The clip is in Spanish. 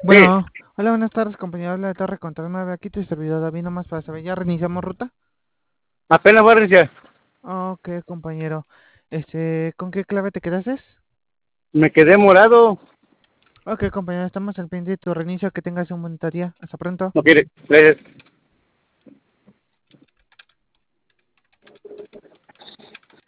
Sí, Bueno, hola, buenas tardes, compañero. Habla de Torre contra 9. Aquí te servidor David, nomás para saber. ¿Ya reiniciamos ruta? apenas voy a reiniciar. Ok, compañero. ¿Con qué clave te quedaste? Me quedé morado. Ok, compañero, estamos al pendiente de tu reinicio. Que tengas un buen día. Hasta pronto. No quiere. Gracias.